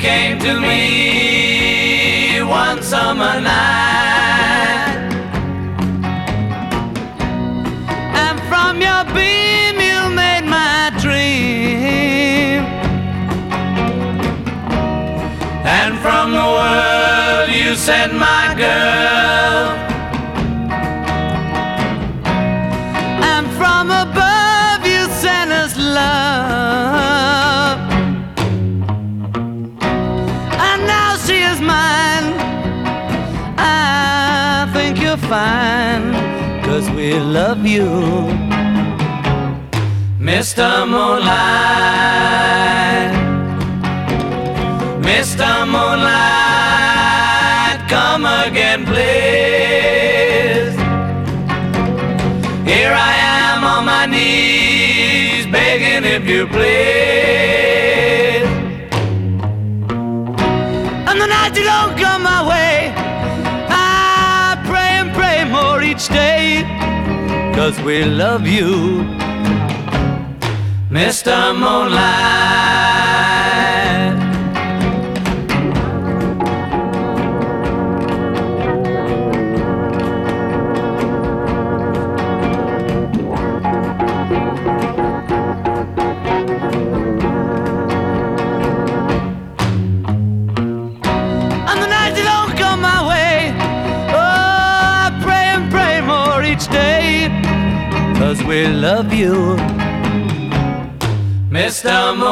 came to me one summer night, and from your beam you made my dream, and from the world you sent my girl, and from above you sent us love, and now she is mine. I think you're fine, 'cause we love you, Mr. Moonlight. Mr. Moonlight, come again, please. Here I am on my knees, begging if you please. And the night you don't come my way, I pray and pray more each day, 'cause we love you, Mr. Moonlight. And the night you don't come my way, oh, I pray and pray more each day, 'cause we love you, Mr.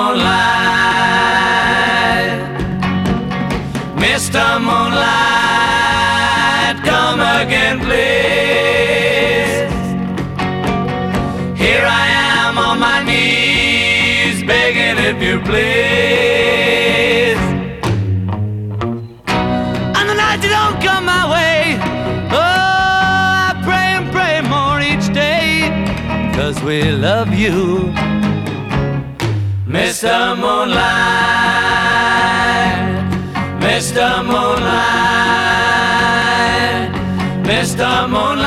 Moonlight. Mr. Moonlight, come again, please. Here I am on my knees, begging if you please. And the night you don't come my way, oh, I pray and pray more each day, 'cause we love you, Mr. Moonlight. Mr. Moonlight. Mr. Moonlight.